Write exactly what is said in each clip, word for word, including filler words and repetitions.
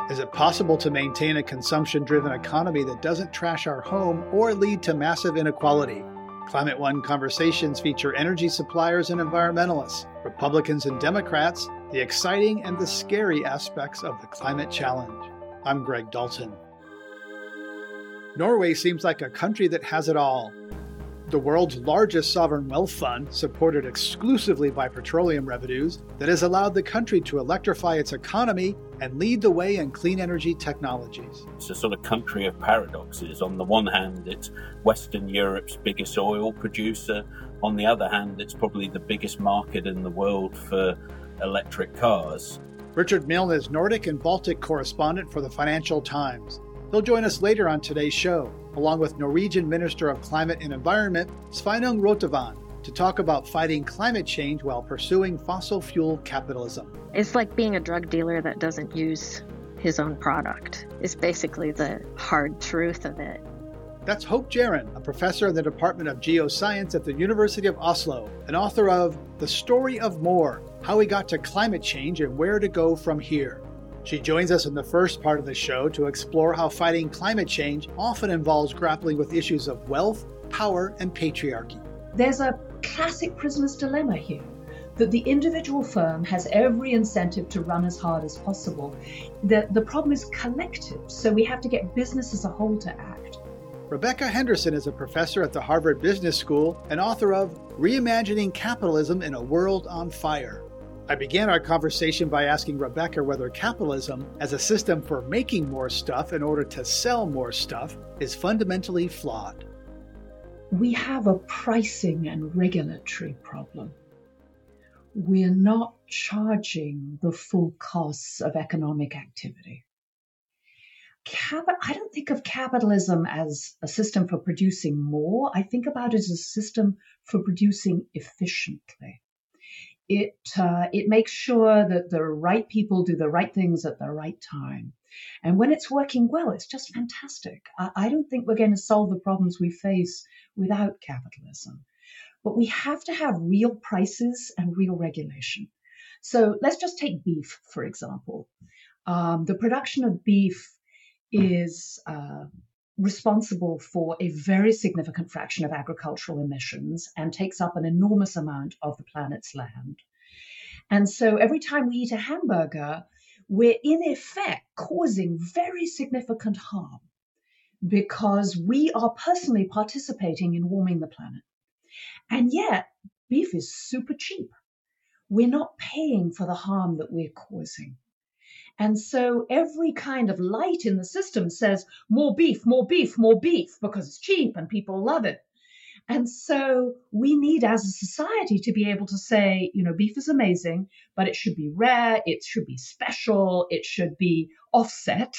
Is it possible to maintain a consumption-driven economy that doesn't trash our home or lead to massive inequality? Climate One conversations feature energy suppliers and environmentalists, Republicans and Democrats, the exciting and the scary aspects of the climate challenge. I'm Greg Dalton. Norway seems like a country that has it all. The world's largest sovereign wealth fund, supported exclusively by petroleum revenues, that has allowed the country to electrify its economy and lead the way in clean energy technologies. It's a sort of country of paradoxes. On the one hand, it's Western Europe's biggest oil producer. On the other hand, it's probably the biggest market in the world for electric cars. Richard Milne is Nordic and Baltic correspondent for the Financial Times. He'll join us later on today's show, along with Norwegian Minister of Climate and Environment, Sveinung Rotevatn, to talk about fighting climate change while pursuing fossil fuel capitalism. It's like being a drug dealer that doesn't use his own product. It's basically the hard truth of it. That's Hope Jahren, a professor in the Department of Geoscience at the University of Oslo, and author of The Story of More, How We Got to Climate Change and Where to Go From Here. She joins us in the first part of the show to explore how fighting climate change often involves grappling with issues of wealth, power, and patriarchy. There's a classic prisoner's dilemma here, that the individual firm has every incentive to run as hard as possible. The, the problem is collective, so we have to get business as a whole to act. Rebecca Henderson is a professor at the Harvard Business School and author of Reimagining Capitalism in a World on Fire. I began our conversation by asking Rebecca whether capitalism, as a system for making more stuff in order to sell more stuff, is fundamentally flawed. We have a pricing and regulatory problem. We're not charging the full costs of economic activity. Cap- I don't think of capitalism as a system for producing more. I think about it as a system for producing efficiently. It uh, it makes sure that the right people do the right things at the right time. And when it's working well, it's just fantastic. I, I don't think we're going to solve the problems we face without capitalism. But we have to have real prices and real regulation. So let's just take beef, for example. Um, the production of beef is uh, responsible for a very significant fraction of agricultural emissions and takes up an enormous amount of the planet's land. And so every time we eat a hamburger, we're in effect causing very significant harm because we are personally participating in warming the planet. And yet, beef is super cheap. We're not paying for the harm that we're causing. And so every kind of light in the system says more beef, more beef, more beef, because it's cheap and people love it. And so we need as a society to be able to say, you know, beef is amazing, but it should be rare, it should be special, it should be offset,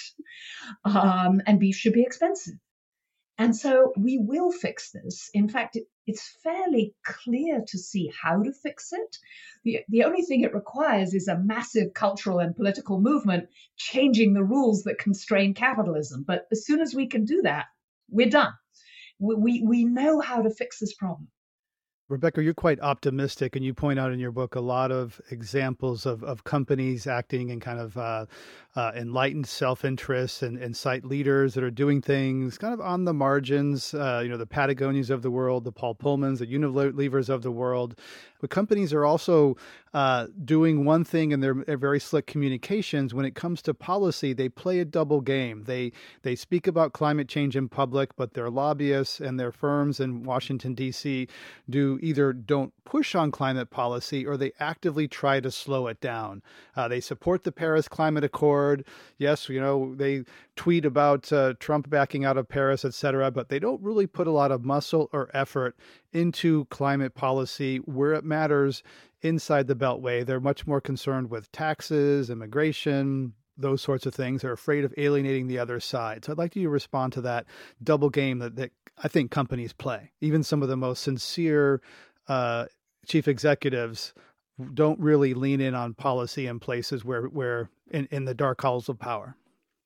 um, and beef should be expensive. And so we will fix this. In fact, it, it's fairly clear to see how to fix it. The, the only thing it requires is a massive cultural and political movement changing the rules that constrain capitalism. But as soon as we can do that, we're done. We, we, we know how to fix this problem. Rebecca, you're quite optimistic, and you point out in your book a lot of examples of, of companies acting in kind of uh, uh, enlightened self-interest and, and cite leaders that are doing things kind of on the margins, uh, you know, the Patagonias of the world, the Paul Pullmans, the Unilevers of the world. But companies are also uh, doing one thing in their, their very slick communications. When it comes to policy, they play a double game. They they speak about climate change in public, but their lobbyists and their firms in Washington, D C do either don't push on climate policy or they actively try to slow it down. Uh, they support the Paris Climate Accord. Yes, you know, they tweet about uh, Trump backing out of Paris, et cetera, but they don't really put a lot of muscle or effort into climate policy where it matters inside the Beltway. They're much more concerned with taxes, immigration, those sorts of things. They're afraid of alienating the other side. So I'd like you to respond to that double game that, that I think companies play. Even some of the most sincere uh, chief executives don't really lean in on policy in places where, where in, in the dark halls of power.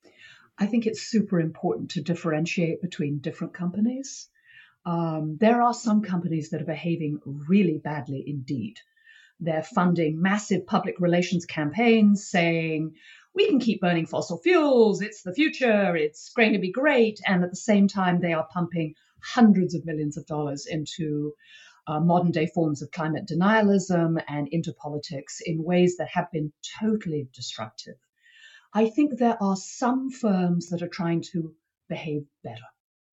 I think it's super important to differentiate between different companies. Um, there are some companies that are behaving really badly indeed. They're funding massive public relations campaigns saying, we can keep burning fossil fuels. It's the future. It's going to be great. And at the same time, they are pumping hundreds of millions of dollars into uh, modern day forms of climate denialism and into politics in ways that have been totally destructive. I think there are some firms that are trying to behave better.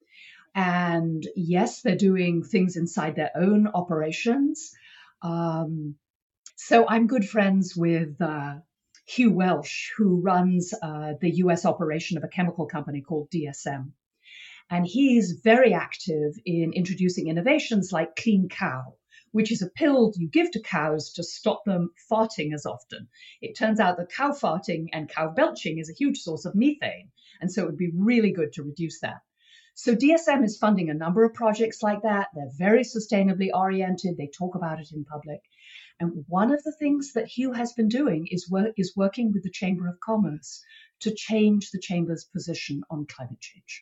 And yes, they're doing things inside their own operations. Um, so I'm good friends with uh, Hugh Welsh, who runs uh, the U S operation of a chemical company called D S M. And he's very active in introducing innovations like Clean Cow, which is a pill you give to cows to stop them farting as often. It turns out that cow farting and cow belching is a huge source of methane. And so it would be really good to reduce that. So D S M is funding a number of projects like that. They're very sustainably oriented. They talk about it in public. And one of the things that Hugh has been doing is, work, is working with the Chamber of Commerce to change the Chamber's position on climate change.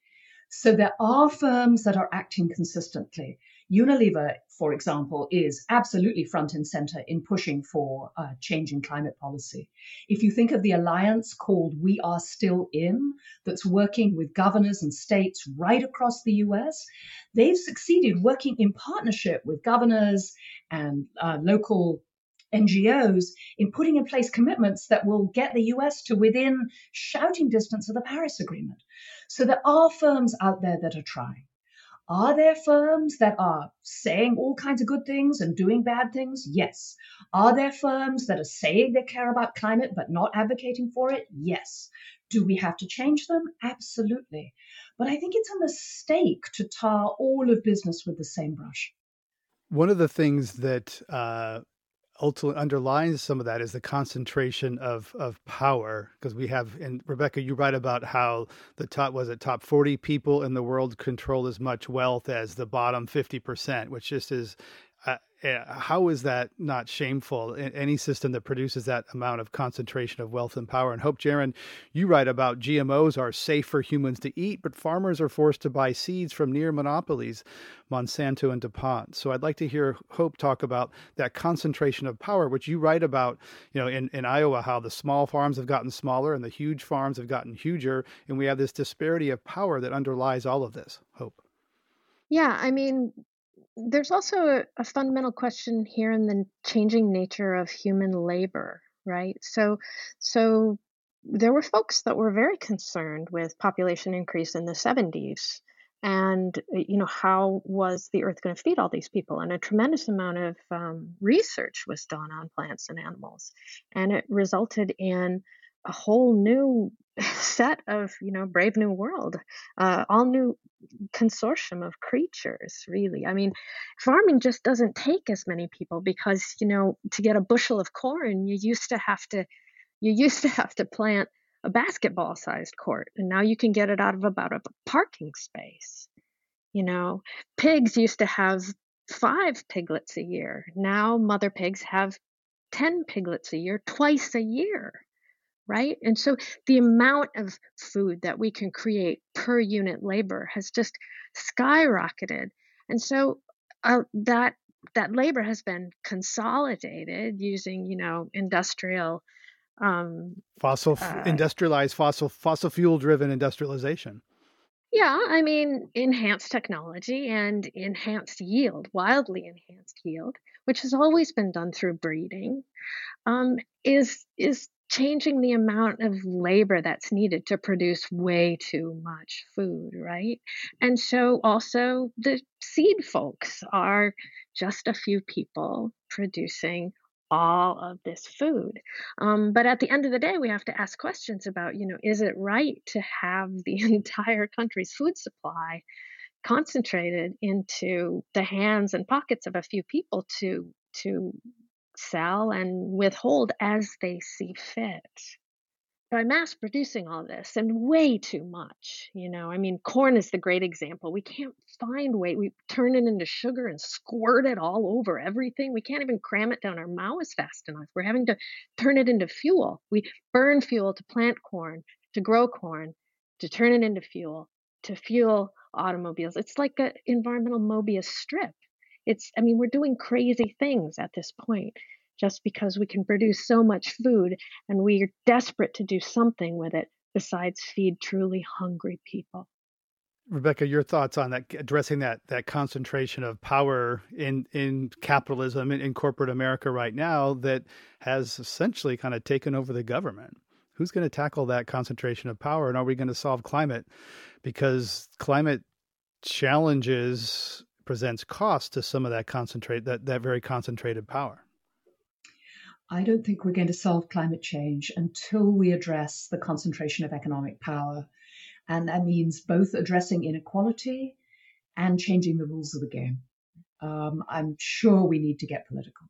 So there are firms that are acting consistently. Unilever, for example, is absolutely front and center in pushing for uh, change in climate policy. If you think of the alliance called We Are Still In, that's working with governors and states right across the U S, they've succeeded working in partnership with governors and uh, local N G Os in putting in place commitments that will get the U S to within shouting distance of the Paris Agreement. So there are firms out there that are trying. Are there firms that are saying all kinds of good things and doing bad things? Yes. Are there firms that are saying they care about climate but not advocating for it? Yes. Do we have to change them? Absolutely. But I think it's a mistake to tar all of business with the same brush. One of the things that uh, ultimately underlines some of that is the concentration of of power, because we have, and Rebecca, you write about how the top, was it top forty people in the world control as much wealth as the bottom fifty percent, which just is, uh, how is that not shameful in any system that produces that amount of concentration of wealth and power? And Hope Jahren, you write about G M Os are safe for humans to eat, but farmers are forced to buy seeds from near monopolies, Monsanto and DuPont. So I'd like to hear Hope talk about that concentration of power, which you write about, you know, in, in Iowa, how the small farms have gotten smaller and the huge farms have gotten huger. And we have this disparity of power that underlies all of this. Hope. Yeah, I mean, there's also a, a fundamental question here in the changing nature of human labor, right? So, so there were folks that were very concerned with population increase in the seventies, and you know, how was the earth going to feed all these people? And a tremendous amount of um, research was done on plants and animals, and it resulted in a whole new set of, you know, brave new world, uh, all new consortium of creatures, really. I mean, farming just doesn't take as many people because, you know, to get a bushel of corn, you used to have to, you used to have to plant a basketball-sized court, and now you can get it out of about a parking space. You know, pigs used to have five piglets a year. Now mother pigs have ten piglets a year, twice a year. Right? And so the amount of food that we can create per unit labor has just skyrocketed. And so uh, that that labor has been consolidated using, you know, industrial um, fossil uh, industrialized fossil fossil fuel driven industrialization. Yeah, I mean, enhanced technology and enhanced yield, wildly enhanced yield, which has always been done through breeding, um, is is changing the amount of labor that's needed to produce way too much food, right? And so also the seed folks are just a few people producing all of this food. Um, but at the end of the day, we have to ask questions about, you know, is it right to have the entire country's food supply concentrated into the hands and pockets of a few people to to sell and withhold as they see fit? By mass producing all this, and way too much, you know, I mean, corn is the great example. We can't find way, we turn it into sugar and squirt it all over everything. We can't even cram it down our mouths fast enough. We're having to turn it into fuel. We burn fuel to plant corn, to grow corn, to turn it into fuel, to fuel automobiles. It's like an environmental Mobius strip. It's, I mean, we're doing crazy things at this point. just because we can produce so much food and we are desperate to do something with it besides feed truly hungry people. Rebecca, your thoughts on that, addressing that that concentration of power in in capitalism in, in corporate America right now that has essentially kind of taken over the government. Who's going to tackle that concentration of power, and are we going to solve climate? Because climate challenges presents cost to some of that concentrate that that very concentrated power. I don't think we're going to solve climate change until we address the concentration of economic power. And that means both addressing inequality and changing the rules of the game. Um, I'm sure we need to get political.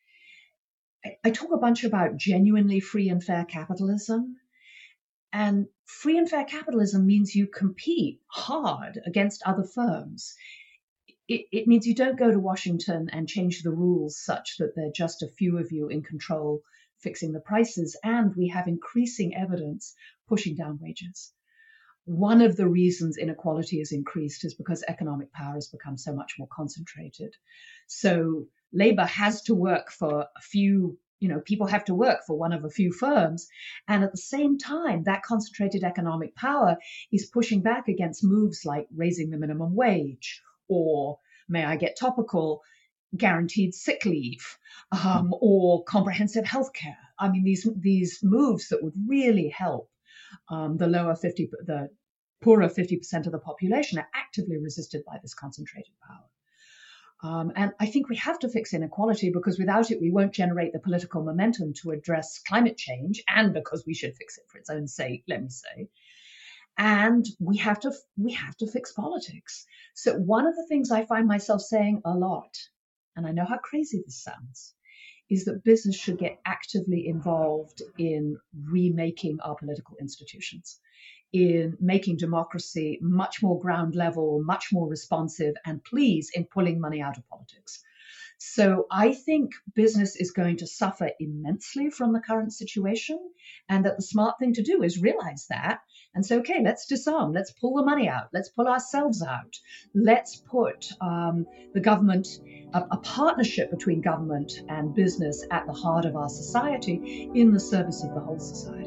I, I talk a bunch about genuinely free and fair capitalism. And free and fair capitalism means you compete hard against other firms. It, it means you don't go to Washington and change the rules such that there are just a few of you in control fixing the prices. And we have increasing evidence pushing down wages. One of the reasons inequality has increased is because economic power has become so much more concentrated. So labor has to work for a few, you know, people have to work for one of a few firms. And at the same time, that concentrated economic power is pushing back against moves like raising the minimum wage or, may I get topical, guaranteed sick leave um, or comprehensive health care. I mean, these, these moves that would really help Um, the lower fifty, the poorer fifty percent of the population are actively resisted by this concentrated power. Um, and I think we have to fix inequality because without it, we won't generate the political momentum to address climate change, and because we should fix it for its own sake, let me say. And we have to we have to fix politics. So one of the things I find myself saying a lot, and I know how crazy this sounds, is that business should get actively involved in remaking our political institutions, in making democracy much more ground level, much more responsive, and please, in pulling money out of politics. So I think business is going to suffer immensely from the current situation, and that the smart thing to do is realize that and say, okay, let's disarm, let's pull the money out, let's pull ourselves out, let's put um, the government, a, a partnership between government and business at the heart of our society in the service of the whole society.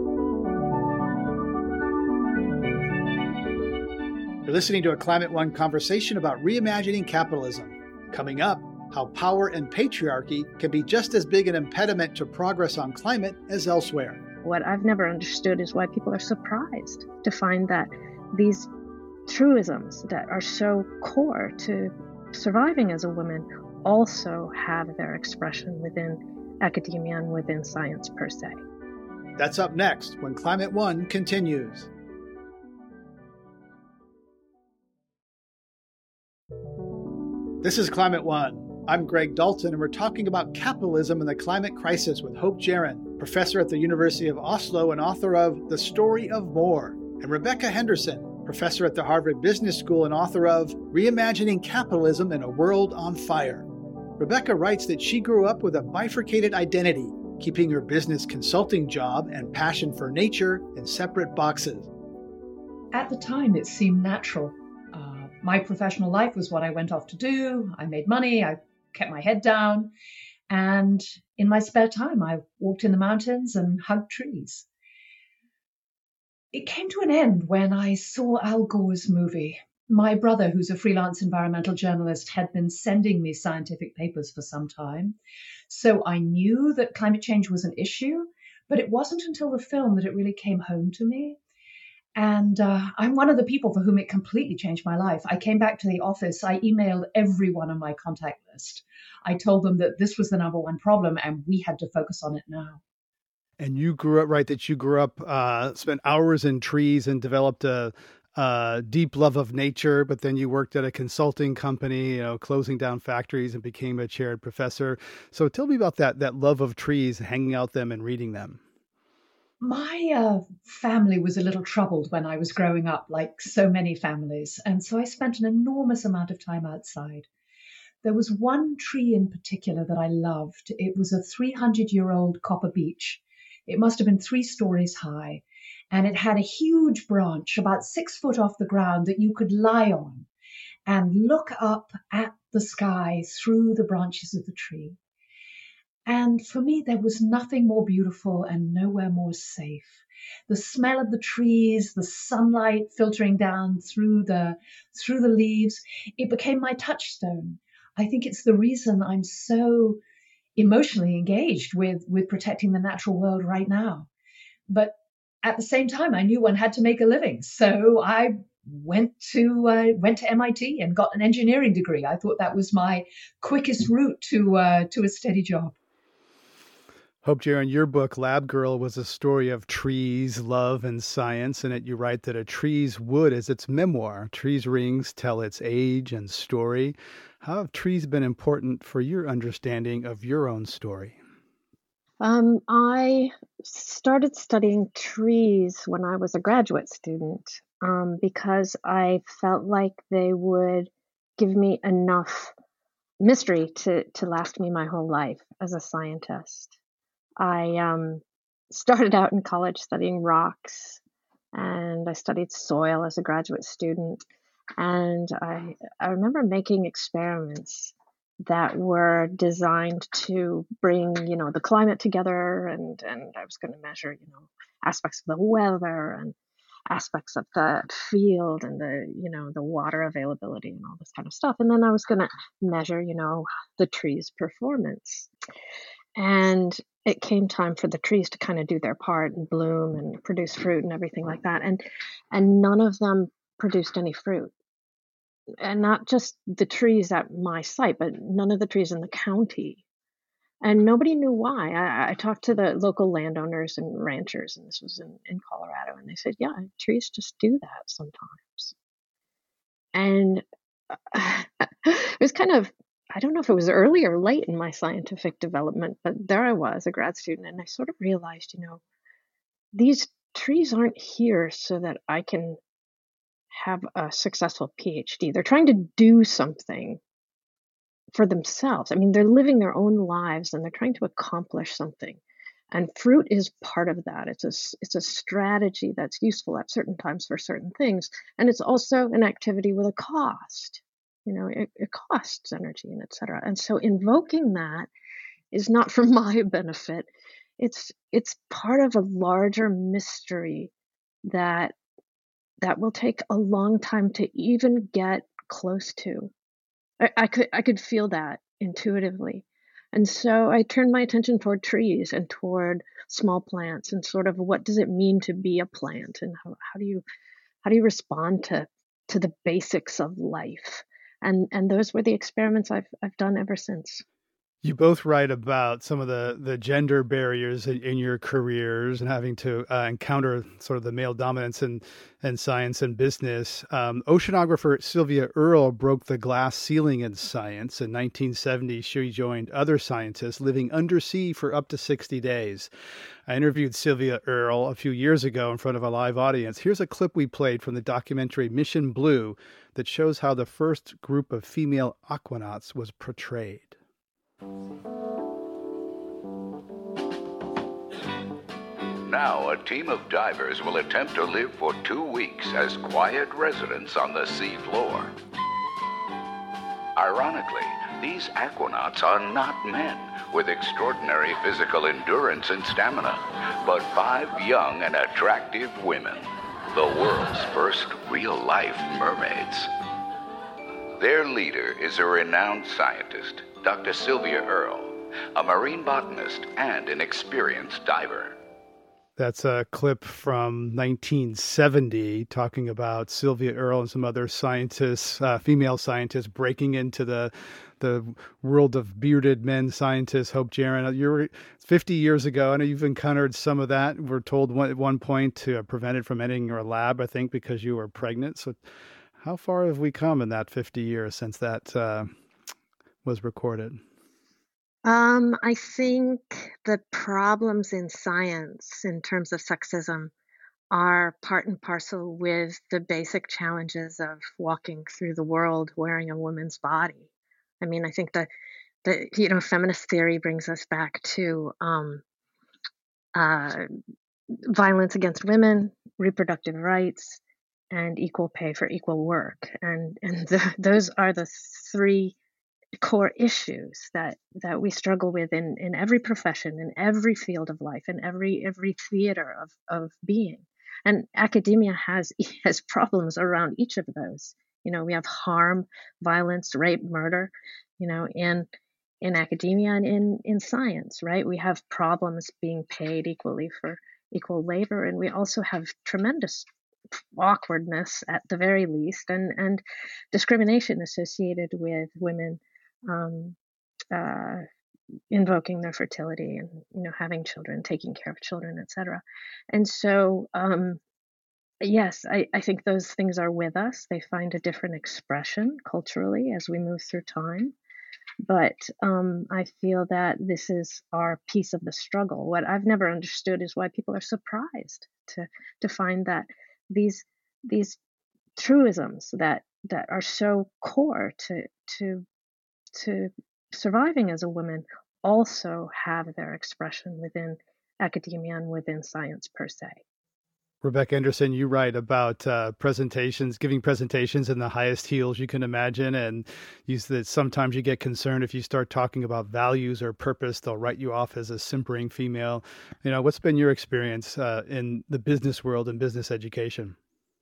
You're listening to a Climate One conversation about reimagining capitalism. Coming up, how power and patriarchy can be just as big an impediment to progress on climate as elsewhere. What I've never understood is why people are surprised to find that these truisms that are so core to surviving as a woman also have their expression within academia and within science per se. That's up next when Climate One continues. This is Climate One. I'm Greg Dalton, and we're talking about capitalism and the climate crisis with Hope Jahren, professor at the University of Oslo and author of The Story of More, and Rebecca Henderson, professor at the Harvard Business School and author of Reimagining Capitalism in a World on Fire. Rebecca writes that she grew up with a bifurcated identity, keeping her business consulting job and passion for nature in separate boxes. At the time, it seemed natural. Uh, my professional life was what I went off to do. I made money. I kept my head down. And in my spare time, I walked in the mountains and hugged trees. It came to an end when I saw Al Gore's movie. My brother, who's a freelance environmental journalist, had been sending me scientific papers for some time. So I knew that climate change was an issue, but it wasn't until the film that it really came home to me. And uh, I'm one of the people for whom it completely changed my life. I came back to the office. I emailed everyone on my contact list. I told them that this was the number one problem and we had to focus on it now. And you grew up, right, that you grew up, uh, spent hours in trees and developed a, a deep love of nature, but then you worked at a consulting company, you know, closing down factories and became a chaired professor. So tell me about that, that love of trees, hanging out them and reading them. My uh, family was a little troubled when I was growing up, like so many families. And so I spent an enormous amount of time outside. There was one tree in particular that I loved. It was a three hundred year old copper beech. It must have been three stories high. And it had a huge branch about six foot off the ground that you could lie on and look up at the sky through the branches of the tree. And for me, there was nothing more beautiful and nowhere more safe. The smell of the trees, the sunlight filtering down through the through the leaves, it became my touchstone. I think it's the reason I'm so emotionally engaged with, with protecting the natural world right now. But at the same time, I knew one had to make a living. So I went to uh, went to M I T and got an engineering degree. I thought that was my quickest route to uh, to a steady job. Hope Jaron, your book, Lab Girl, was a story of trees, love, and science. In it, you write that a tree's wood is its memoir. Trees' rings tell its age and story. How have trees been important for your understanding of your own story? Um, I started studying trees when I was a graduate student um, because I felt like they would give me enough mystery to, to last me my whole life as a scientist. I um, started out in college studying rocks, and I studied soil as a graduate student. And I, I remember making experiments that were designed to bring, you know, the climate together, and, and I was going to measure, you know, aspects of the weather and aspects of the field and the, you know, the water availability and all this kind of stuff. And then I was going to measure, you know, the tree's performance. And it came time for the trees to kind of do their part and bloom and produce fruit and everything like that. And and none of them produced any fruit. And not just the trees at my site, but none of the trees in the county. And nobody knew why. I, I talked to the local landowners and ranchers, and this was in, in Colorado, and they said, yeah, trees just do that sometimes. And it was kind of, I don't know if it was early or late in my scientific development, but there I was, a grad student, and I sort of realized, you know, these trees aren't here so that I can have a successful PhD. They're trying to do something for themselves. I mean, they're living their own lives and they're trying to accomplish something. And fruit is part of that. It's a, it's a strategy that's useful at certain times for certain things. And it's also an activity with a cost. You know, it, it costs energy and et cetera. And so invoking that is not for my benefit. It's it's part of a larger mystery that that will take a long time to even get close to. I, I could I could feel that intuitively. And so I turned my attention toward trees and toward small plants and sort of what does it mean to be a plant, and how, how do you how do you respond to to the basics of life? And and those were the experiments I've I've done ever since. You both write about some of the, the gender barriers in, in your careers and having to uh, encounter sort of the male dominance in, in science and business. Um, oceanographer Sylvia Earle broke the glass ceiling in science. In nineteen seventy, she joined other scientists living undersea for up to sixty days. I interviewed Sylvia Earle a few years ago in front of a live audience. Here's a clip we played from the documentary Mission Blue that shows how the first group of female aquanauts was portrayed. Now, a team of divers will attempt to live for two weeks as quiet residents on the sea floor. Ironically, these aquanauts are not men with extraordinary physical endurance and stamina, but five young and attractive women, the world's first real-life mermaids. Their leader is a renowned scientist, Doctor Sylvia Earle, a marine botanist and an experienced diver. That's a clip from nineteen seventy talking about Sylvia Earle and some other scientists, uh, female scientists, breaking into the the world of bearded men scientists. Hope Jaron, you're fifty years ago. I know you've encountered some of that. We're told one, at one point to prevent it from entering your lab, I think, because you were pregnant. So how far have we come in that fifty years since that uh, was recorded? Um, I think the problems in science in terms of sexism are part and parcel with the basic challenges of walking through the world wearing a woman's body. I mean, I think the, the you know, feminist theory brings us back to um, uh, violence against women, reproductive rights, and equal pay for equal work. And, and the, those are the three core issues that that we struggle with in in every profession, in every field of life, in every every theater of of being. And academia has has problems around each of those. You know, we have harm, violence, rape, murder, you know, in in academia and in in science, right? We have problems being paid equally for equal labor, and we also have tremendous awkwardness at the very least, and and discrimination associated with women um, uh, invoking their fertility and, you know, having children, taking care of children, et cetera. And so, um, yes, I, I think those things are with us. They find a different expression culturally as we move through time. But um, I feel that this is our piece of the struggle. What I've never understood is why people are surprised to to find that these these truisms that that are so core to to to surviving as a woman also have their expression within academia and within science per se. Rebecca Anderson, you write about uh, presentations, giving presentations in the highest heels you can imagine, and use that sometimes you get concerned if you start talking about values or purpose, they'll write you off as a simpering female. You know, what's been your experience uh, in the business world and business education?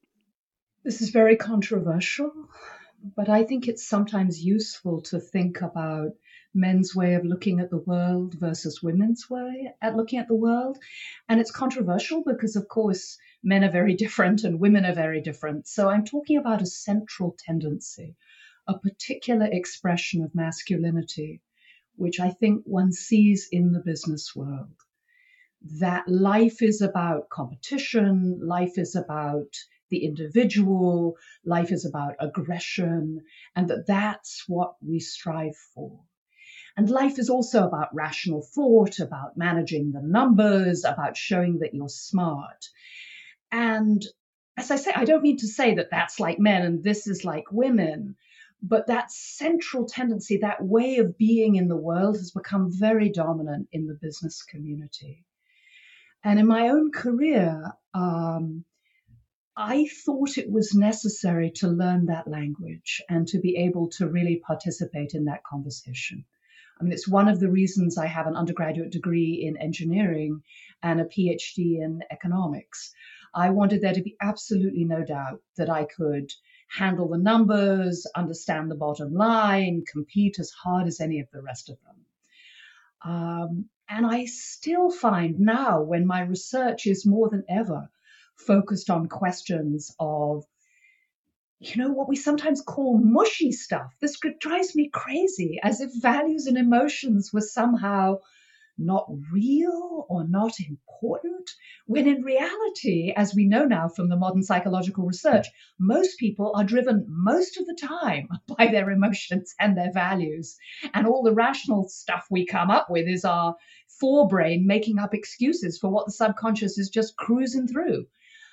This is very controversial, but I think it's sometimes useful to think about men's way of looking at the world versus women's way at looking at the world. And it's controversial because, of course, men are very different and women are very different. So I'm talking about a central tendency, a particular expression of masculinity, which I think one sees in the business world. That life is about competition, life is about the individual, life is about aggression, and that that's what we strive for. And life is also about rational thought, about managing the numbers, about showing that you're smart. And as I say, I don't mean to say that that's like men and this is like women, but that central tendency, that way of being in the world has become very dominant in the business community. And in my own career, um, I thought it was necessary to learn that language and to be able to really participate in that conversation. I mean, it's one of the reasons I have an undergraduate degree in engineering and a PhD in economics. I wanted there to be absolutely no doubt that I could handle the numbers, understand the bottom line, compete as hard as any of the rest of them. Um, and I still find now, when my research is more than ever focused on questions of, you know, what we sometimes call mushy stuff. This drives me crazy, as if values and emotions were somehow not real or not important, when in reality, as we know now from the modern psychological research, most people are driven most of the time by their emotions and their values. And all the rational stuff we come up with is our forebrain making up excuses for what the subconscious is just cruising through.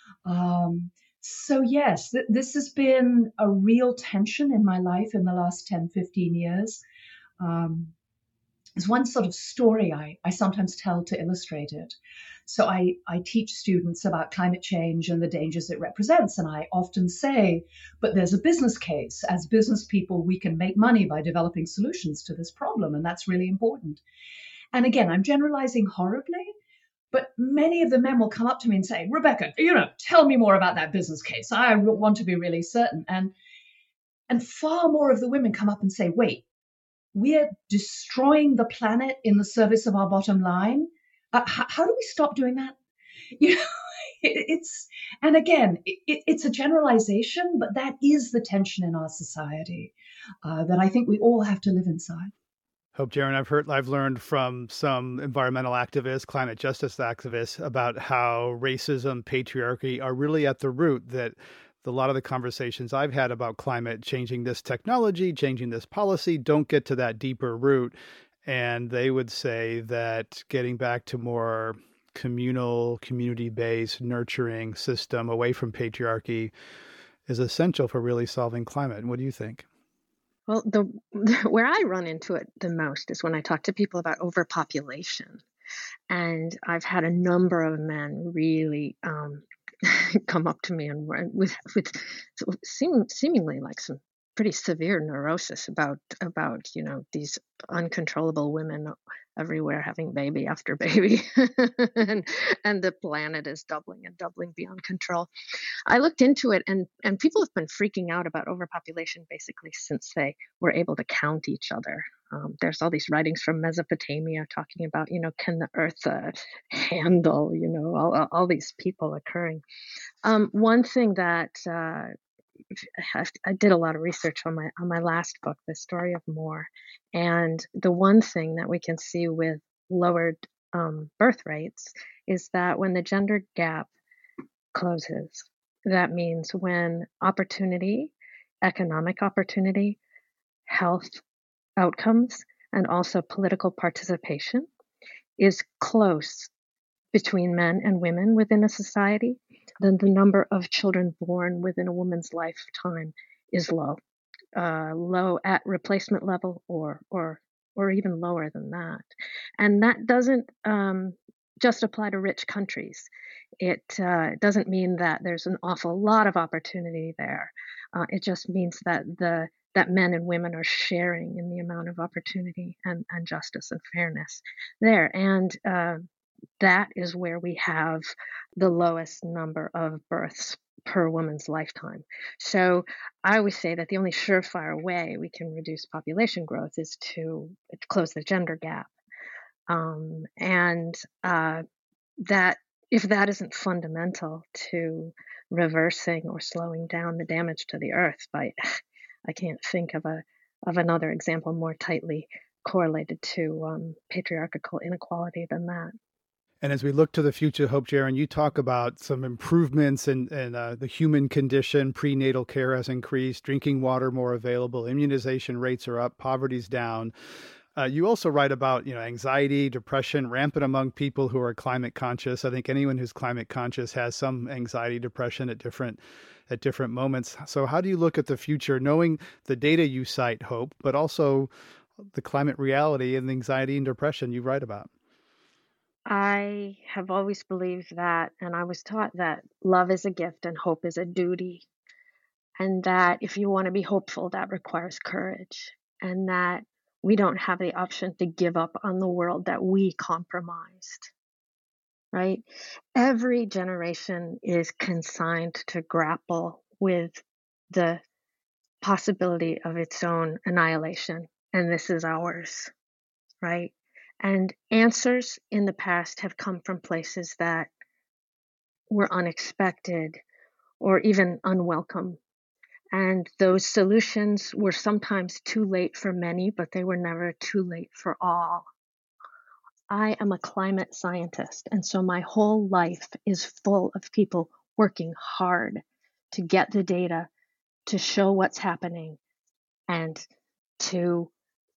Um, so yes, th- this has been a real tension in my life in the last ten, fifteen years. Um, there's one sort of story I, I sometimes tell to illustrate it. So I, I teach students about climate change and the dangers it represents. And I often say, but there's a business case. As business people, we can make money by developing solutions to this problem. And that's really important. And again, I'm generalizing horribly. But many of the men will come up to me and say, Rebecca, you know, tell me more about that business case. I want to be really certain. And, and far more of the women come up and say, wait, we're destroying the planet in the service of our bottom line. Uh, how, how do we stop doing that? You know, it, it's, and again, it, it's a generalization, but that is the tension in our society uh, that I think we all have to live inside. Hope Jaron, I've heard, I've learned from some environmental activists, climate justice activists, about how racism, patriarchy are really at the root. That a lot of the conversations I've had about climate, changing this technology, changing this policy, don't get to that deeper root. And they would say that getting back to more communal, community-based, nurturing system away from patriarchy is essential for really solving climate. What do you think? Well, the where I run into it the most is when I talk to people about overpopulation. And I've had a number of men really um, come up to me and with with seem, seemingly like some pretty severe neurosis about about you know these uncontrollable women everywhere having baby after baby, and and the planet is doubling and doubling beyond control. I looked into it, and and people have been freaking out about overpopulation basically since they were able to count each other. Um, there's all these writings from Mesopotamia talking about, you know, can the earth uh, handle, you know, all, all these people occurring. Um, one thing that uh, I did a lot of research on my on my last book, The Story of More, and the one thing that we can see with lowered um, birth rates is that when the gender gap closes, that means when opportunity, economic opportunity, health outcomes, and also political participation is close between men and women within a society, then the number of children born within a woman's lifetime is low, uh, low at replacement level, or or or even lower than that. And that doesn't um, just apply to rich countries. It uh, doesn't mean that there's an awful lot of opportunity there. Uh, it just means that the that men and women are sharing in the amount of opportunity and, and justice and fairness there. And uh, that is where we have the lowest number of births per woman's lifetime. So I always say that the only surefire way we can reduce population growth is to close the gender gap. Um, and uh, that if that isn't fundamental to reversing or slowing down the damage to the earth, by I can't think of a of another example more tightly correlated to um, patriarchal inequality than that. And as we look to the future, Hope Jaron, you talk about some improvements in, in uh, the human condition. Prenatal care has increased, drinking water more available, immunization rates are up, poverty's down. Uh, you also write about, you know, anxiety, depression, rampant among people who are climate conscious. I think anyone who's climate conscious has some anxiety, depression at different at different moments. So how do you look at the future, knowing the data you cite, Hope, but also the climate reality and the anxiety and depression you write about? I have always believed that, and I was taught that love is a gift and hope is a duty, and that if you want to be hopeful, that requires courage, and that we don't have the option to give up on the world that we compromised, right? Every generation is consigned to grapple with the possibility of its own annihilation, and this is ours, right? And answers in the past have come from places that were unexpected or even unwelcome. And those solutions were sometimes too late for many, but they were never too late for all. I am a climate scientist, and so my whole life is full of people working hard to get the data, to show what's happening, and to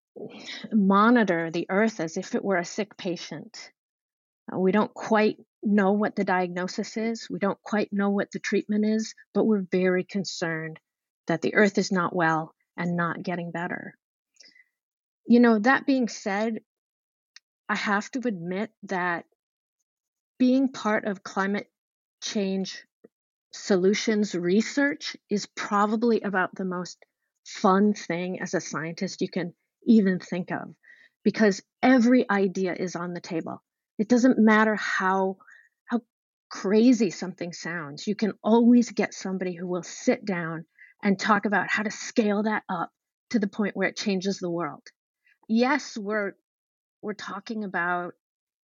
monitor the earth as if it were a sick patient. We don't quite know what the diagnosis is. We don't quite know what the treatment is, but we're very concerned that the earth is not well and not getting better. You know, that being said, I have to admit that being part of climate change solutions research is probably about the most fun thing as a scientist you can even think of, because every idea is on the table. It doesn't matter how how crazy something sounds. You can always get somebody who will sit down and talk about how to scale that up to the point where it changes the world. Yes, we're we're talking about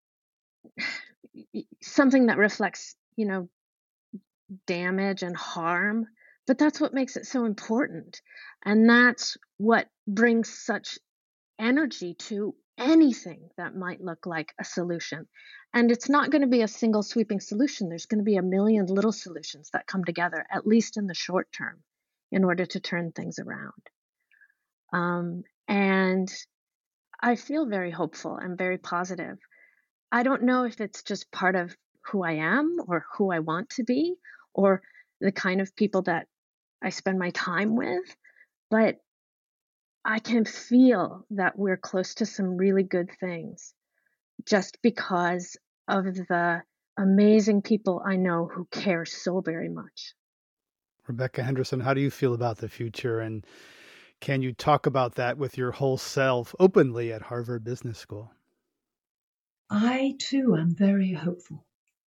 something that reflects, you know, damage and harm, but that's what makes it so important. And that's what brings such energy to anything that might look like a solution. And it's not going to be a single sweeping solution. There's going to be a million little solutions that come together, at least in the short term, in order to turn things around. Um, and I feel very hopeful and very positive. I don't know if it's just part of who I am or who I want to be or the kind of people that I spend my time with, but I can feel that we're close to some really good things just because of the amazing people I know who care so very much. Rebecca Henderson, how do you feel about the future? And Can you talk about that with your whole self openly at Harvard Business School? I, too, am very hopeful.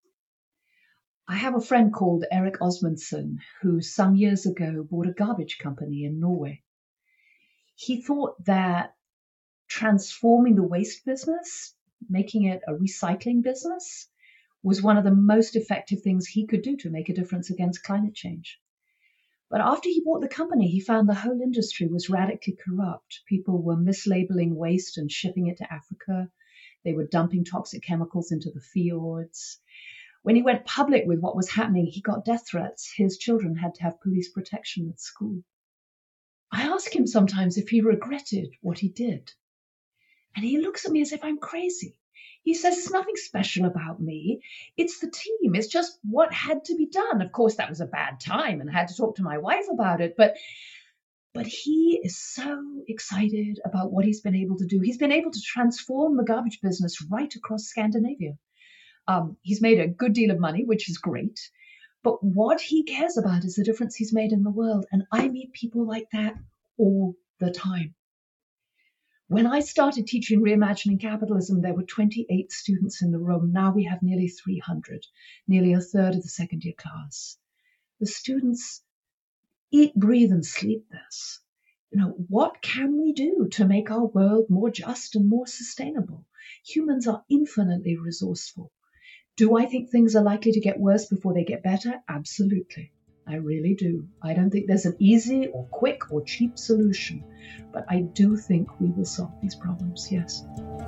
I have a friend called Eric Osmundson who some years ago bought a garbage company in Norway. He thought that transforming the waste business, making it a recycling business, was one of the most effective things he could do to make a difference against climate change. But after he bought the company, he found the whole industry was radically corrupt. People were mislabeling waste and shipping it to Africa. They were dumping toxic chemicals into the fjords. When he went public with what was happening, he got death threats. His children had to have police protection at school. I ask him sometimes if he regretted what he did. And he looks at me as if I'm crazy. He says, it's nothing special about me. It's the team. It's just what had to be done. Of course, that was a bad time and I had to talk to my wife about it. But, but he is so excited about what he's been able to do. He's been able to transform the garbage business right across Scandinavia. Um, he's made a good deal of money, which is great. But what he cares about is the difference he's made in the world. And I meet people like that all the time. When I started teaching Reimagining Capitalism, there were twenty-eight students in the room. Now we have nearly three hundred, nearly a third of the second year class. The students eat, breathe, and sleep this. You know, what can we do to make our world more just and more sustainable? Humans are infinitely resourceful. Do I think things are likely to get worse before they get better? Absolutely. I really do. I don't think there's an easy or quick or cheap solution, but I do think we will solve these problems, yes.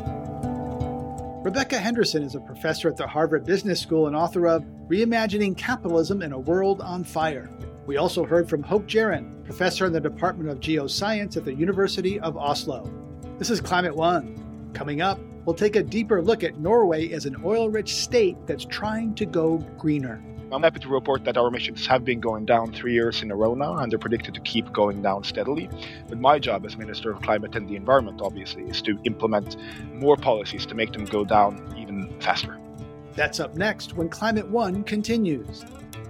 Rebecca Henderson is a professor at the Harvard Business School and author of Reimagining Capitalism in a World on Fire. We also heard from Hope Jahren, professor in the Department of Geoscience at the University of Oslo. This is Climate One. Coming up, we'll take a deeper look at Norway as an oil-rich state that's trying to go greener. I'm happy to report that our emissions have been going down three years in a row now, and they're predicted to keep going down steadily. But my job as Minister of Climate and the Environment, obviously, is to implement more policies to make them go down even faster. That's up next when Climate One continues.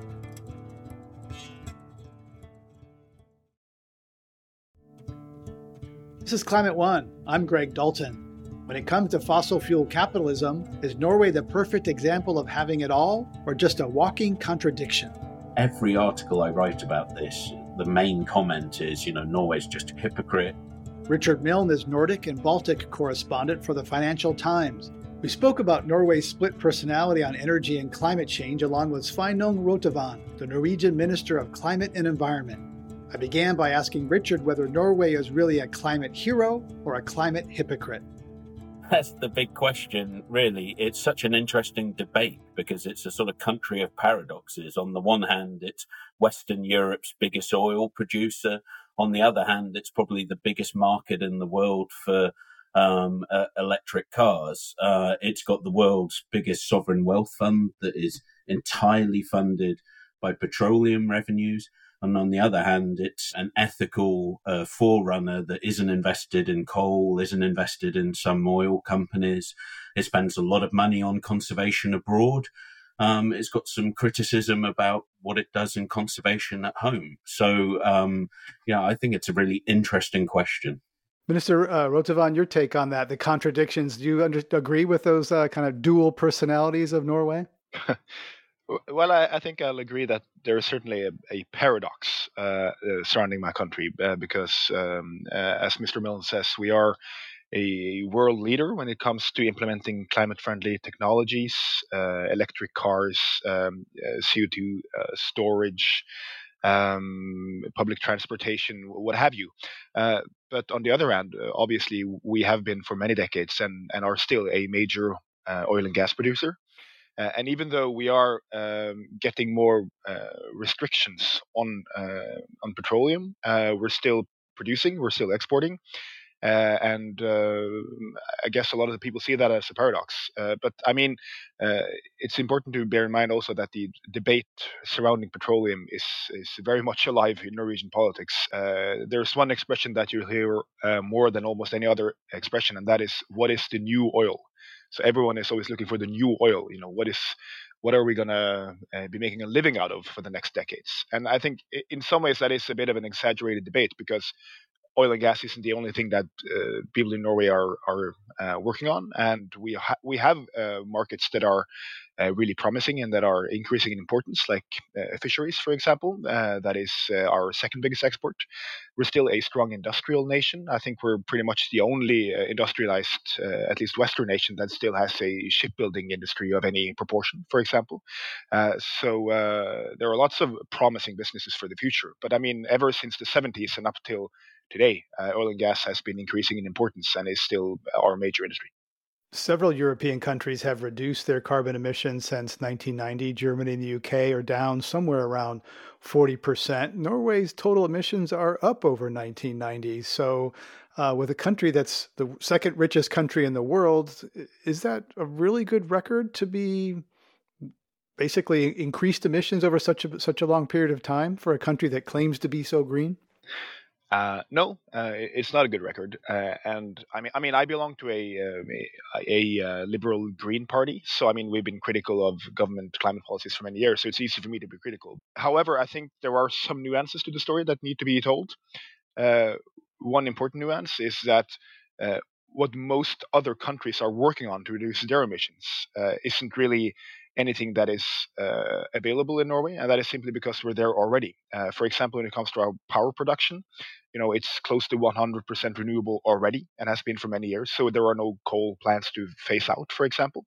This is Climate One. I'm Greg Dalton. When it comes to fossil fuel capitalism, is Norway the perfect example of having it all, or just a walking contradiction? Every article I write about this, the main comment is, you know, Norway's just a hypocrite. Richard Milne is Nordic and Baltic correspondent for the Financial Times. We spoke about Norway's split personality on energy and climate change along with Sveinung Rotevatn, the Norwegian Minister of Climate and Environment. I began by asking Richard whether Norway is really a climate hero or a climate hypocrite. That's the big question, really. It's such an interesting debate because it's a sort of country of paradoxes. On the one hand, it's Western Europe's biggest oil producer. On the other hand, it's probably the biggest market in the world for um, uh, electric cars. Uh, it's got the world's biggest sovereign wealth fund that is entirely funded by petroleum revenues. And on the other hand, it's an ethical uh, forerunner that isn't invested in coal, isn't invested in some oil companies. It spends a lot of money on conservation abroad. Um, it's got some criticism about what it does in conservation at home. So, um, yeah, I think it's a really interesting question. Minister uh, Rotevatn, your take on that, the contradictions, do you under- agree with those uh, kind of dual personalities of Norway? Well, I, I think I'll agree that there is certainly a, a paradox uh, uh, surrounding my country uh, because, um, uh, as Mister Milne says, we are a world leader when it comes to implementing climate-friendly technologies, uh, electric cars, um, uh, C O two uh, storage, um, public transportation, what have you. Uh, but on the other hand, uh, obviously, we have been for many decades and, and are still a major uh, oil and gas producer. Uh, and even though we are um, getting more uh, restrictions on uh, on petroleum, uh, we're still producing, we're still exporting. Uh, and uh, I guess a lot of the people see that as a paradox. Uh, but I mean, uh, it's important to bear in mind also that the debate surrounding petroleum is, is very much alive in Norwegian politics. Uh, there's one expression that you hear uh, more than almost any other expression, and that is, what is the new oil? So everyone is always looking for the new oil. You know, what is, what are we gonna uh, be making a living out of for the next decades? And I think in some ways that is a bit of an exaggerated debate because oil and gas isn't the only thing that uh, people in Norway are are uh, working on, and we ha- we have uh, markets that are uh, really promising and that are increasing in importance, like uh, fisheries, for example. Uh, that is uh, our second biggest export. We're still a strong industrial nation. I think we're pretty much the only uh, industrialized, uh, at least Western nation, that still has a shipbuilding industry of any proportion, for example. Uh, so uh, there are lots of promising businesses for the future. But I mean, ever since the seventies and up till today, uh, oil and gas has been increasing in importance and is still our major industry. Several European countries have reduced their carbon emissions since nineteen ninety. Germany and the U K are down somewhere around forty percent. Norway's total emissions are up over nineteen ninety. So uh, with a country that's the second richest country in the world, is that a really good record to be basically increased emissions over such a, such a long period of time for a country that claims to be so green? Uh, no, uh, it's not a good record. Uh, and I mean, I mean, I belong to a um, a, a, a liberal green party, so I mean, we've been critical of government climate policies for many years. So it's easy for me to be critical. However, I think there are some nuances to the story that need to be told. Uh, one important nuance is that uh, what most other countries are working on to reduce their emissions uh, isn't really anything that is uh, available in Norway, and that is simply because we're there already. Uh, for example, when it comes to our power production, you know, it's close to one hundred percent renewable already and has been for many years. So there are no coal plants to phase out, for example.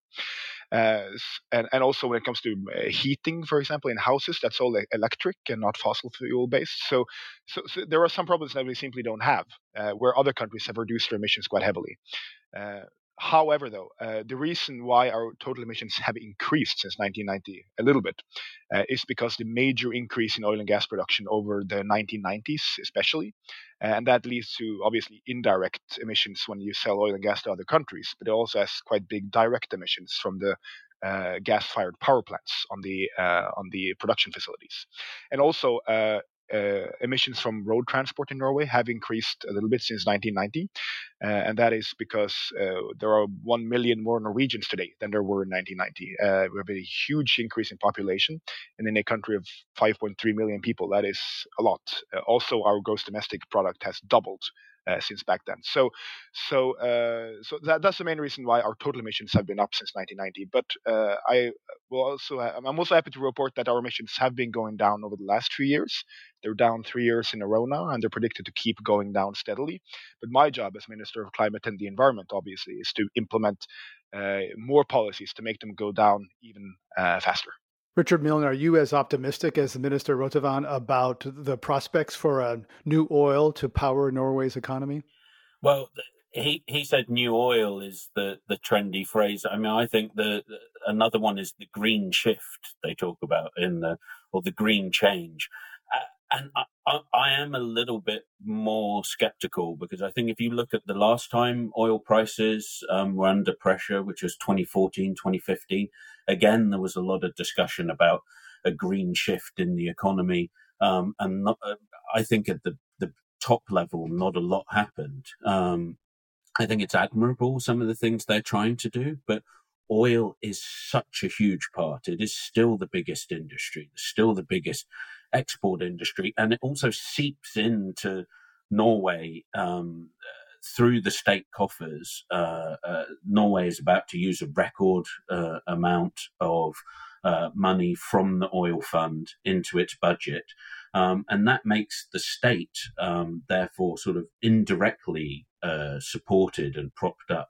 Uh, and, and also when it comes to uh, heating, for example, in houses, that's all electric and not fossil fuel based. So, so, so there are some problems that we simply don't have, uh, where other countries have reduced their emissions quite heavily. Uh, However, though, uh, the reason why our total emissions have increased since nineteen ninety a little bit uh, is because the major increase in oil and gas production over the nineteen nineties, especially, and that leads to obviously indirect emissions when you sell oil and gas to other countries, but it also has quite big direct emissions from the uh, gas-fired power plants on the uh, on the production facilities, and also. Uh, Uh, emissions from road transport in Norway have increased a little bit since nineteen ninety, uh, and that is because uh, there are one million more Norwegians today than there were in nineteen ninety. Uh, we have a huge increase in population, and in a country of five point three million people, that is a lot. Uh, also, our gross domestic product has doubled uh, since back then. So, so, uh, so that, that's the main reason why our total emissions have been up since nineteen ninety. But uh, I will also, ha- I'm also happy to report that our emissions have been going down over the last few years. They're down three years in a row now, and they're predicted to keep going down steadily. But my job as Minister of Climate and the Environment, obviously, is to implement uh, more policies to make them go down even uh, faster. Richard Milne, are you as optimistic as the Minister Rotevatn about the prospects for a new oil to power Norway's economy? Well, he he said new oil is the, the trendy phrase. I mean, I think the, the another one is the green shift they talk about in the or the green change. Uh, and I, I, I am a little bit more skeptical because I think if you look at the last time oil prices um, were under pressure, which was twenty fourteen, twenty fifteen, again, there was a lot of discussion about a green shift in the economy. Um, and not, uh, I think at the, the top level, not a lot happened. Um, I think it's admirable, some of the things they're trying to do, but oil is such a huge part. It is still the biggest industry, still the biggest export industry, and it also seeps into Norway um, through the state coffers. Uh, uh, Norway is about to use a record uh, amount of uh, money from the oil fund into its budget, um, and that makes the state, um, therefore, sort of indirectly uh, supported and propped up.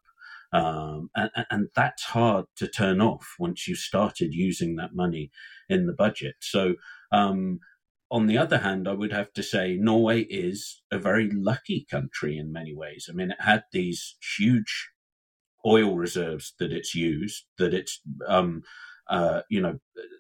Um, and, and that's hard to turn off once you started using that money in the budget. So, um, on the other hand, I would have to say Norway is a very lucky country in many ways. I mean, it had these huge oil reserves that it's used, that it's, um, uh, you know,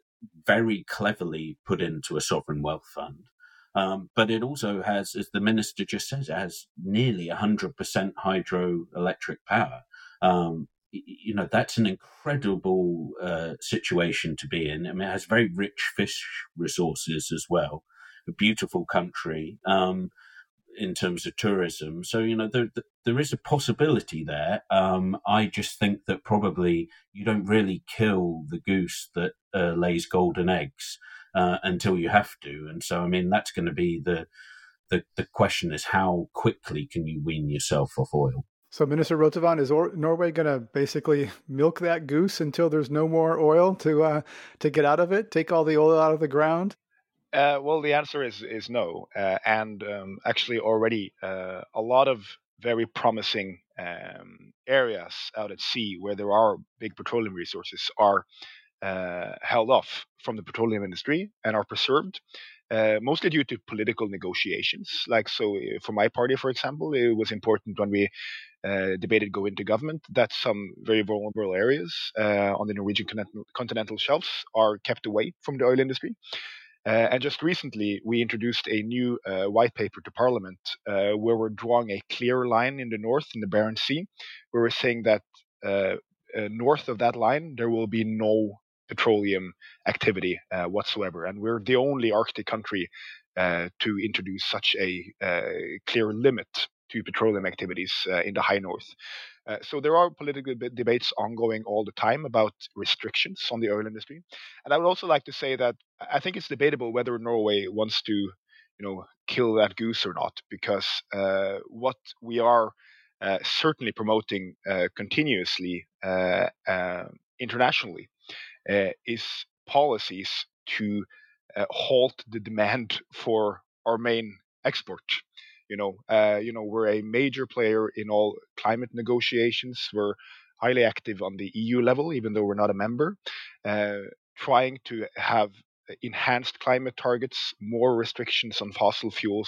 very cleverly put into a sovereign wealth fund. Um, but it also has, as the minister just says, it has nearly one hundred percent hydroelectric power. Um, you know, that's an incredible uh, situation to be in. I mean, it has very rich fish resources as well, a beautiful country um, in terms of tourism. So, you know, there, there is a possibility there. Um, I just think that probably you don't really kill the goose that uh, lays golden eggs uh, until you have to. And so, I mean, that's going to be the the, the question is, how quickly can you wean yourself off oil? So, Minister Rotevatn, is or- Norway going to basically milk that goose until there's no more oil to uh, to get out of it, take all the oil out of the ground? Uh, well, the answer is is no, uh, and um, actually already uh, a lot of very promising um, areas out at sea where there are big petroleum resources are uh, held off from the petroleum industry and are preserved. Uh, mostly due to political negotiations. Like, so uh, for my party, for example, it was important when we uh, debated go into government that some very vulnerable areas uh, on the Norwegian continental, continental shelves are kept away from the oil industry. Uh, and just recently, we introduced a new uh, white paper to Parliament uh, where we're drawing a clear line in the north, in the Barents Sea, where we're saying that uh, uh, north of that line, there will be no petroleum activity uh, whatsoever. And we're the only Arctic country uh, to introduce such a uh, clear limit to petroleum activities uh, in the high north. Uh, so there are political debates ongoing all the time about restrictions on the oil industry. And I would also like to say that I think it's debatable whether Norway wants to, you know, kill that goose or not, because uh, what we are uh, certainly promoting uh, continuously uh, uh, internationally Uh, is policies to uh, halt the demand for our main export. You know, uh, you know, we're a major player in all climate negotiations. We're highly active on the E U level, even though we're not a member, uh, trying to have enhanced climate targets, more restrictions on fossil fuels,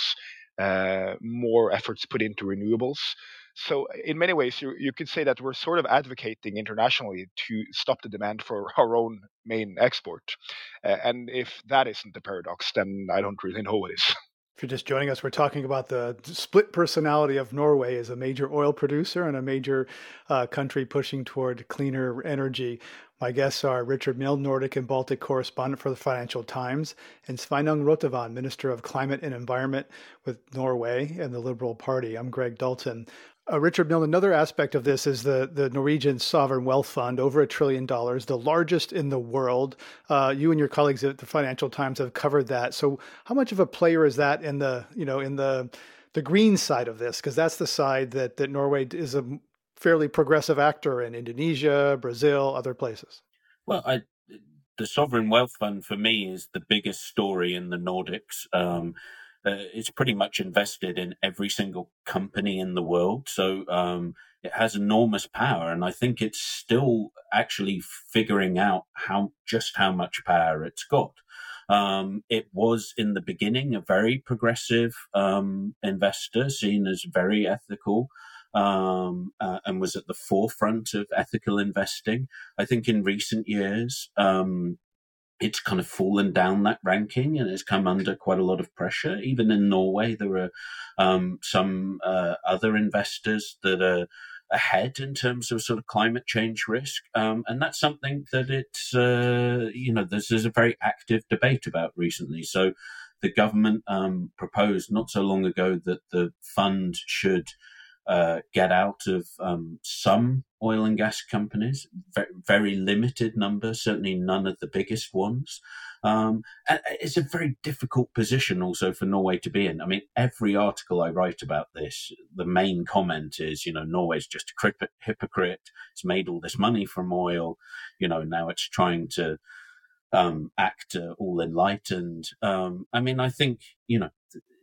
uh, more efforts put into renewables. So in many ways, you, you could say that we're sort of advocating internationally to stop the demand for our own main export. Uh, and if that isn't a paradox, then I don't really know what is. If you're just joining us, we're talking about the split personality of Norway as a major oil producer and a major uh, country pushing toward cleaner energy. My guests are Richard Milne, Nordic and Baltic correspondent for the Financial Times, and Sveinung Rotevatn, Minister of Climate and Environment with Norway and the Liberal Party. I'm Greg Dalton. Uh, Richard Milne, another aspect of this is the, the Norwegian Sovereign Wealth Fund, over a trillion dollars, the largest in the world. Uh, you and your colleagues at the Financial Times have covered that. So how much of a player is that in the, you know, in the the green side of this? Because that's the side that, that Norway is a fairly progressive actor in Indonesia, Brazil, other places. Well, I, the Sovereign Wealth Fund for me is the biggest story in the Nordics. Um, Uh, it's pretty much invested in every single company in the world. So um, it has enormous power. And I think it's still actually figuring out how just how much power it's got. Um, it was in the beginning a very progressive um, investor, seen as very ethical, um, uh, and was at the forefront of ethical investing. I think in recent years, um, it's kind of fallen down that ranking and it's come under quite a lot of pressure. Even in Norway, there are um, some uh, other investors that are ahead in terms of sort of climate change risk. Um, and that's something that it's, uh, you know, there's, there's a very active debate about recently. So the government um, proposed not so long ago that the fund should Uh, get out of um, some oil and gas companies, very, very limited number, certainly none of the biggest ones. Um, and it's a very difficult position also for Norway to be in. I mean, every article I write about this, the main comment is, you know, Norway's just a hypocrite. It's made all this money from oil. You know, now it's trying to um, act uh, all enlightened. Um, I mean, I think, you know,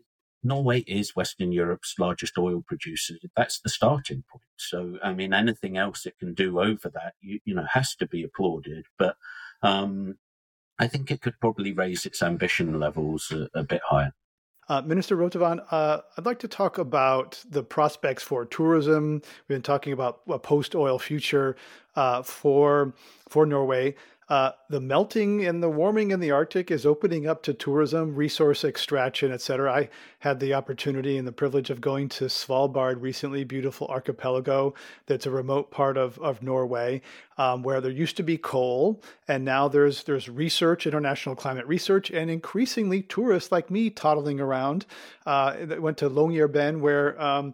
Norway is Western Europe's largest oil producer. That's the starting point. So, I mean, anything else it can do over that, you, you know, has to be applauded. But um, I think it could probably raise its ambition levels a, a bit higher. Uh, Minister Rotevatn, uh, I'd like to talk about the prospects for tourism. We've been talking about a post-oil future uh, for for Norway. Uh, the melting and the warming in the Arctic is opening up to tourism, resource extraction, et cetera. I had the opportunity and the privilege of going to Svalbard recently, beautiful archipelago that's a remote part of, of Norway, um, where there used to be coal, and now there's there's research, international climate research, and increasingly tourists like me toddling around. Uh, went to Longyearbyen, where um,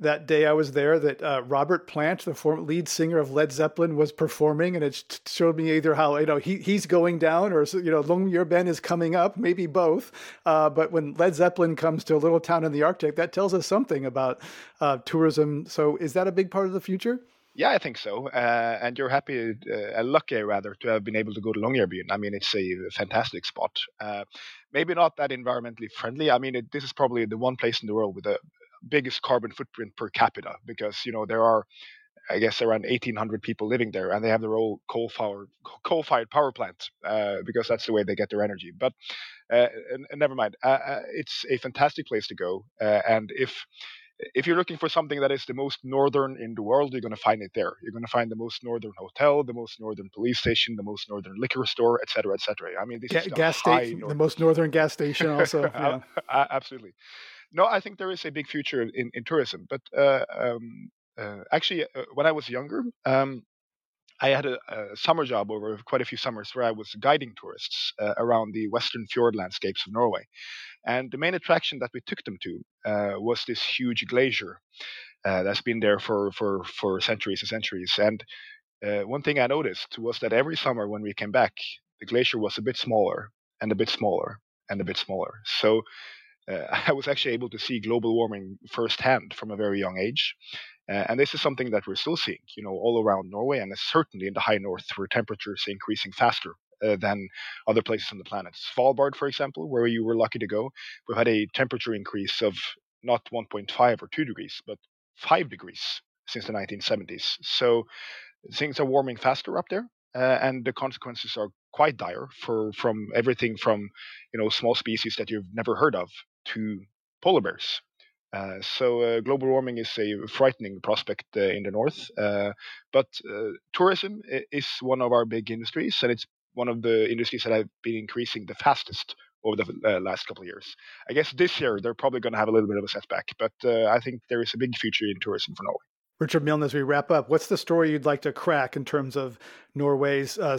that day I was there that uh, Robert Plant, the former lead singer of Led Zeppelin, was performing, and it showed me either how you know he he's going down, or you know Longyear Ben is coming up, maybe both. Uh, but when Led Zeppelin comes to a little town in the Arctic, that tells us something about uh, tourism. So is that a big part of the future? Yeah, I think so. Uh, and you're happy, uh, lucky rather, to have been able to go to Longyearbyen. I mean, it's a fantastic spot. Uh, maybe not that environmentally friendly. I mean, it, this is probably the one place in the world with the biggest carbon footprint per capita, because you know there are, I guess, around eighteen hundred people living there, and they have their own coal-fired coal-fired power plant uh, because that's the way they get their energy. But uh, and, and never mind. Uh, uh, it's a fantastic place to go, uh, and if if you're looking for something that is the most northern in the world, you're going to find it there. You're going to find the most northern hotel, the most northern police station, the most northern liquor store, et cetera, et cetera. I mean, this Ga- is the gas station, north- the most northern gas station, also. Yeah. Absolutely. No, I think there is a big future in, in tourism. But uh, um, uh, actually, uh, when I was younger, um, I had a, a summer job over quite a few summers where I was guiding tourists uh, around the western fjord landscapes of Norway. And the main attraction that we took them to uh, was this huge glacier uh, that's been there for, for, for centuries and centuries. And uh, one thing I noticed was that every summer when we came back, the glacier was a bit smaller and a bit smaller and a bit smaller. So uh, I was actually able to see global warming firsthand from a very young age. Uh, and this is something that we're still seeing, you know, all around Norway, and certainly in the high north, where temperatures are increasing faster uh, than other places on the planet. Svalbard, for example, where you were lucky to go, we've had a temperature increase of not one point five or two degrees, but five degrees since the nineteen seventies. So things are warming faster up there, uh, and the consequences are quite dire for from everything from, you know, small species that you've never heard of to polar bears. Uh, so uh, global warming is a frightening prospect uh, in the north, uh, but uh, tourism is one of our big industries, and it's one of the industries that have been increasing the fastest over the uh, last couple of years. I guess this year they're probably going to have a little bit of a setback, but uh, I think there is a big future in tourism for Norway. Richard Milne, as we wrap up, what's the story you'd like to crack in terms of Norway's uh,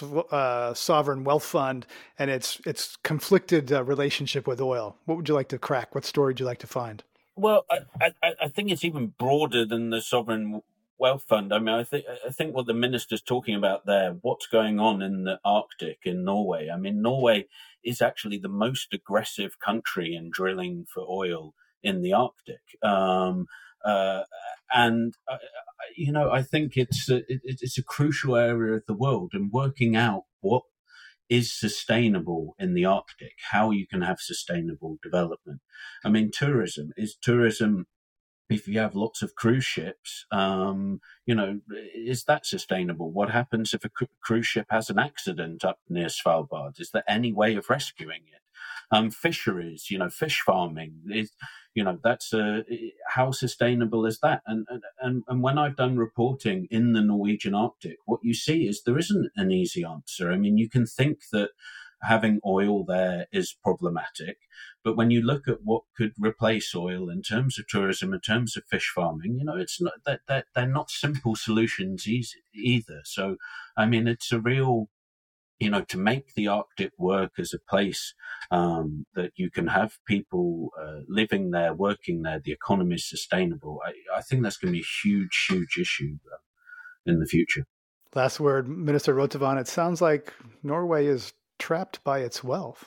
uh, sovereign wealth fund and its its conflicted uh, relationship with oil? What would you like to crack? What story would you like to find? Well, I, I, I think it's even broader than the sovereign wealth fund. I mean, I think I think what the minister's talking about there, what's going on in the Arctic in Norway. I mean, Norway is actually the most aggressive country in drilling for oil in the Arctic. Um, uh, and, uh, you know, I think it's a, it, it's a crucial area of the world, and working out what is sustainable in the Arctic, how you can have sustainable development. I mean, tourism is tourism. If you have lots of cruise ships, um, you know, is that sustainable? What happens if a cru- cruise ship has an accident up near Svalbard? Is there any way of rescuing it? Um, fisheries, you know, fish farming is, you know, that's a, how sustainable is that? And, and and when I've done reporting in the Norwegian Arctic, what you see is there isn't an easy answer. I mean, you can think that having oil there is problematic, but when you look at what could replace oil in terms of tourism, in terms of fish farming, you know, it's not that they're, they're not simple solutions easy, either. So, I mean, it's a real, you know, to make the Arctic work as a place um, that you can have people uh, living there, working there, the economy is sustainable. I, I think that's going to be a huge, huge issue uh, in the future. Last word, Minister Rotevatn. It sounds like Norway is trapped by its wealth.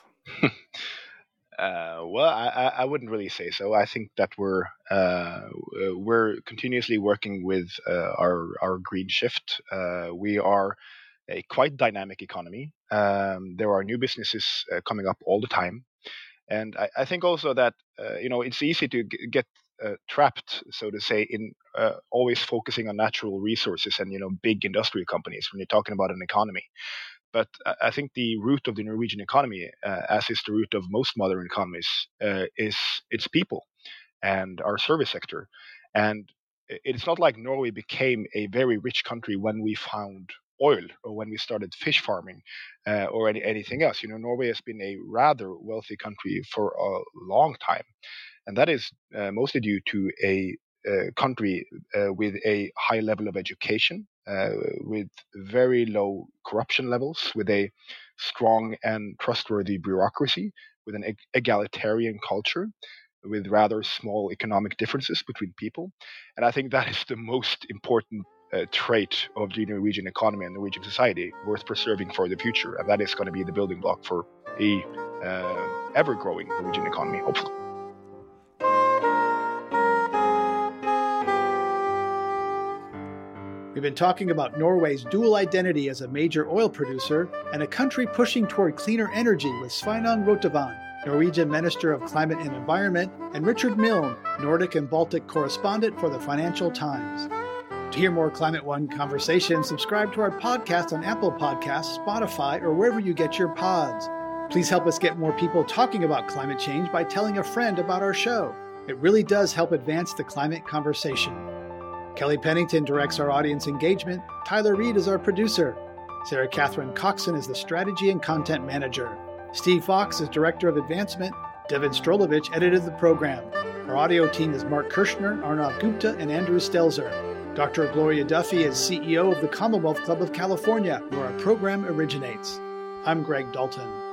Uh, well, I, I wouldn't really say so. I think that we're uh, we're continuously working with uh, our our green shift. Uh, we are a quite dynamic economy. Um, there are new businesses uh, coming up all the time, and I, I think also that uh, you know it's easy to g- get uh, trapped, so to say, in uh, always focusing on natural resources and you know big industrial companies when you're talking about an economy. But I think the root of the Norwegian economy, uh, as is the root of most modern economies, uh, is its people and our service sector. And it's not like Norway became a very rich country when we found oil or when we started fish farming uh, or any, anything else. You know, Norway has been a rather wealthy country for a long time. And that is uh, mostly due to a uh, country uh, with a high level of education, Uh, with very low corruption levels, with a strong and trustworthy bureaucracy, with an eg- egalitarian culture, with rather small economic differences between people. And I think that is the most important uh, trait of the Norwegian economy and Norwegian society worth preserving for the future. And that is going to be the building block for a uh, ever-growing Norwegian economy, hopefully. We've been talking about Norway's dual identity as a major oil producer and a country pushing toward cleaner energy with Sveinung Rotevatn, Norwegian Minister of Climate and Environment, and Richard Milne, Nordic and Baltic correspondent for the Financial Times. To hear more Climate One conversations, subscribe to our podcast on Apple Podcasts, Spotify, or wherever you get your pods. Please help us get more people talking about climate change by telling a friend about our show. It really does help advance the climate conversation. Kelly Pennington directs our audience engagement. Tyler Reed is our producer. Sarah Catherine Coxon is the strategy and content manager. Steve Fox is director of advancement. Devin Strolovich edited the program. Our audio team is Mark Kirshner, Arnav Gupta, and Andrew Stelzer. Doctor Gloria Duffy is C E O of the Commonwealth Club of California, where our program originates. I'm Greg Dalton.